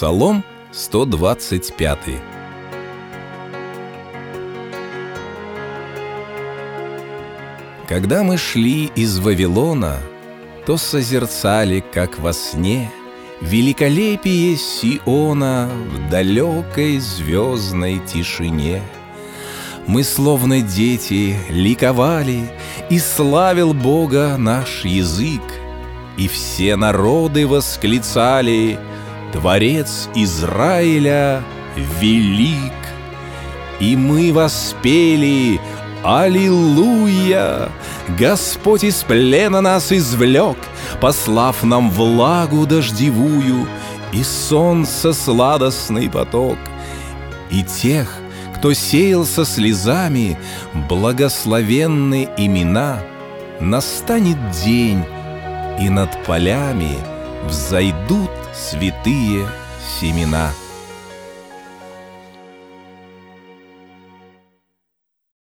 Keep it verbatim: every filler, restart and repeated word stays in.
Псалом сто двадцать пятый. Когда мы шли из Вавилона, то созерцали, как во сне, великолепие Сиона в далекой звездной тишине. Мы, словно дети, ликовали, и славил Бога наш язык, и все народы восклицали: Творец Израиля велик! И мы воспели: Аллилуйя! Господь из плена нас извлек, послав нам влагу дождевую и солнце сладостный поток. И тех, кто сеял со слезами, благословенны имена. Настанет день, и над полями взойдут святые семена.